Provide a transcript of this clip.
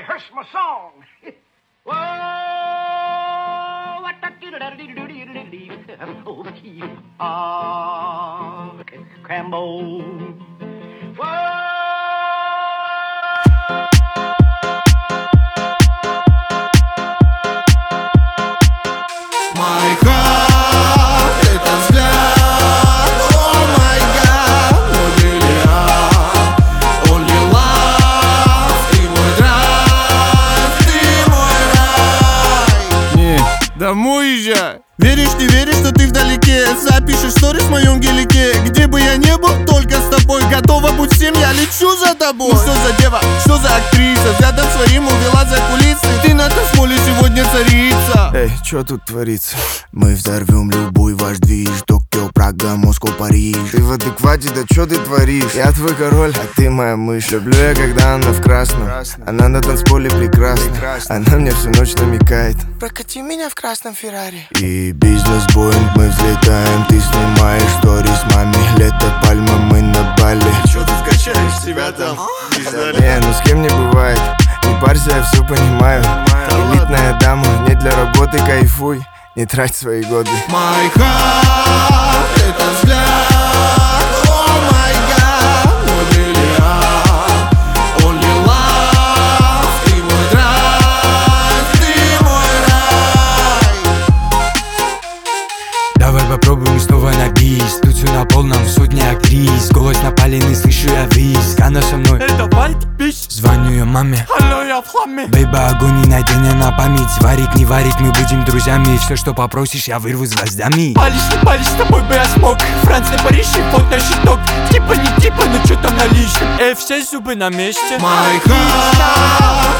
rehearse my song. Whoa, Crambo. My heart, это взгляд. Oh my God, мой бриллиант. Only love, ты мой драйв, ты мой рай. Не, домой езжай. Веришь, не веришь, что ты вдалеке. Запишешь сторис в моем гелике. Где бы я не был, только с тобой. Готова будь всем, я лечу за тобой. Ну что за дева, что за актриса? Взглядом своим увела за кулисы. Ты на танцполе сегодня царица. Эй, чё тут творится? Мы взорвем любой ваш движ. Токио, Прага, Москва, Париж. Ты в адеквате, да чё ты творишь? Я твой король, а ты моя мышь. Люблю я, когда она в красном. Она на танцполе прекрасна. Она мне всю ночь намекает: прокати меня в красном Феррари. И бизнес-боинг, мы взлетаем. Ты снимаешь сторис маме. Лето, пальма, мы на Бали. Чё ты скачаешь себя там? Не, ну с кем не бывает. Не парься, я все понимаю. Элитная дама, не для работы, кайфуй. Не трать свои годы. My heart, это взгляд. Oh my God, мой бриллиант. Only love, ты мой драйв, ты мой рай. Давай попробуем снова на бис. Тут все на полном, сотни актрис. Голос напаленный, слышу я виск. Она со мной, Это white bitch. звоню ее маме. Алло, я в хламе. Бейба, огонь не найдения на память. Варить, не варить, мы будем друзьями. Все, что попросишь, я вырву с гвоздями. Палишь, не палишь, с тобой бы я смог. Франция, Париж и вот на щиток. Типа не типа, но чё там на личном. Все зубы на месте. My heart,